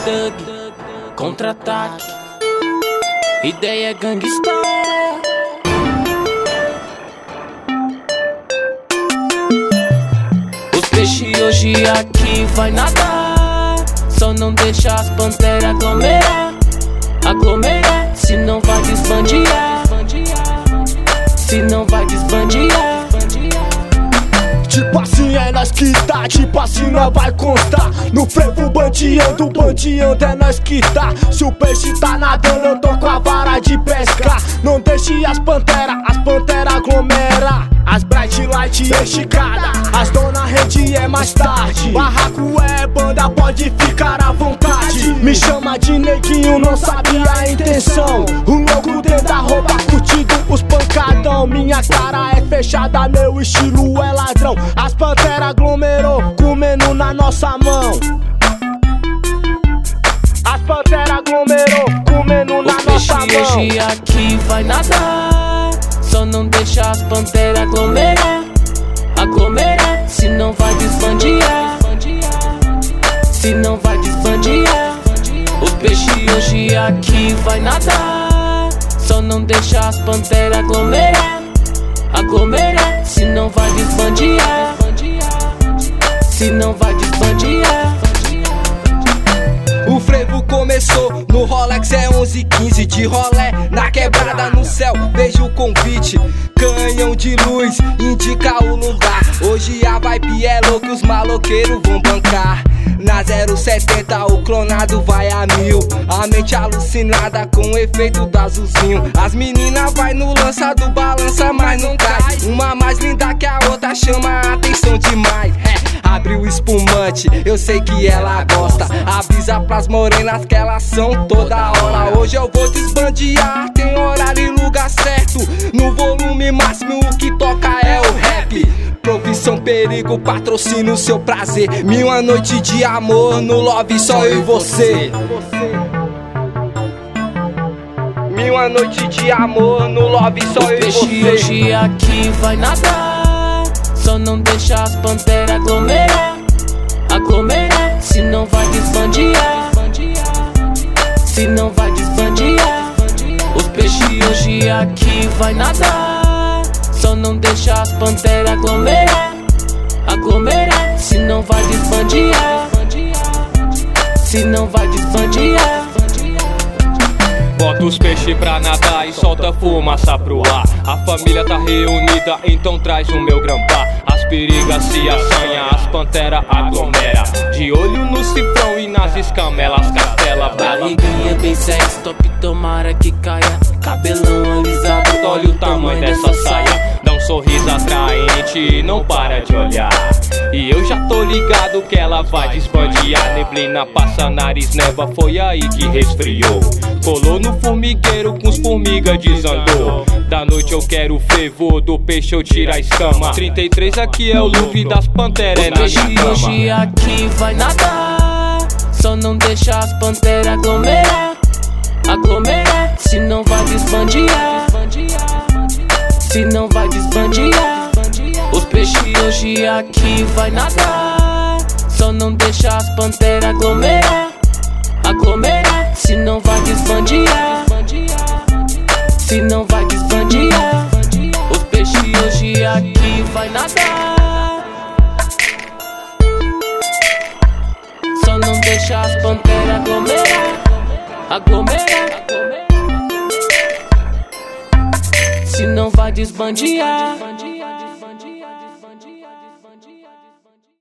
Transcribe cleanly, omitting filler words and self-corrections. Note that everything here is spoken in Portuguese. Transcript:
Thug, contra-ataque, ideia é gangsta. Os peixes hoje aqui vai nadar, só não deixa as panteras aglomerar. Aglomera, se não vai desbandear, se não vai desbandear. Tipo assim é nós que tá, tipo assim nós vai constar. No frevo bandeando é nós que tá. Se o peixe tá nadando eu tô com a vara de pescar. Não deixe as panteras aglomera. As bright light esticada, as dona rede é mais tarde. Barraco é banda, pode ficar à vontade. Me chama de neguinho, não sabia a intenção. O louco dentro da roupa curtindo os pancadão. Minha cara é fechada, meu estilo é ladrão. As panteras aglomerou, comendo na nossa mão. As panteras aglomerou, comendo na nossa mão. Hoje aqui vai nadar, só não deixa as panteras aglomerar. Aglomera, se não vai desbandear, se não vai desbandear. Os peixes hoje aqui vai nadar, só não deixa as panteras aglomerar. Aglomera, se não vai desbandear, se não vai desbandear. O frevo começou, no Rolex é 11:15. De rolé, na quebrada no céu, vejo o convite. Canhão de luz, indica o lugar. Hoje a vibe é louca, os maloqueiros vão bancar. Na 070 o clonado vai a 1000. A mente alucinada com o efeito do azulzinho. As meninas vai no lança do balança, mas não cai. Uma mais linda que a outra chama a atenção demais. Abre o espumante, eu sei que ela gosta. Avisa pras morenas que elas são toda hora. Hoje eu vou desbandear, tem horário e lugar certo. No volume máximo o que toca é o rap. Profissão perigo, patrocina o seu prazer. 1000 noite de amor, no love só eu e você. 1000 noite de amor, no love só eu e você. Hoje aqui vai nadar, só não deixa as panteras aglomerar. Aglomera, se não vai desbandear, se não vai desbandear. Os peixes hoje aqui vai nadar, só não deixa as panteras aglomerar. Aglomera, se não vai desbandear, se não vai desbandear. Bota os peixes pra nadar e solta fumaça pro ar. A família tá reunida, então traz o meu grampá. As perigas se assanham, as panteras aglomera. De olho no cifrão e nas escamelas castela. Barriguinha bem sexy, top, tomara que caia. Cabelão alisado, Olha o tamanho dessa saia. Dá um sorriso atraente e não para de olhar. E eu já tô ligado que ela vai desbandear. Neblina passa, nariz neva, foi aí que resfriou. Colou no formigueiro com os formigas desandou. Da noite eu quero o fervor, do peixe eu tiro a escama. 33 aqui é o look das panteras, é na cama. Hoje aqui vai nadar, só não deixa as panteras aglomerar. Aglomera, se não vai desbandear, se não vai desbandear. Os peixes hoje aqui vai nadar, só não deixa as panteras aglomerar. Aglomera, se não vai desbandear, se não vai desbandear. Os peixes hoje aqui vai nadar, só não deixa as panteras aglomerar. Aglomera, se não vai desbandear.